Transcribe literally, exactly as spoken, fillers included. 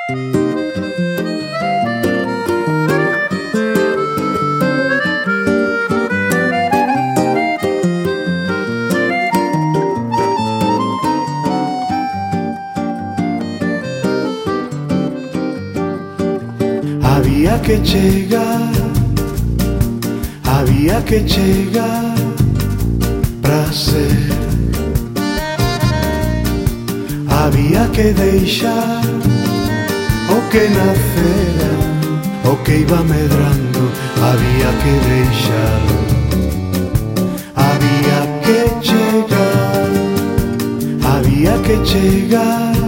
Había que chegar, había que chegar pra ser. Había que deixar o que nacera, o que iba medrando, había que deixalo. Había que chegar, había que chegar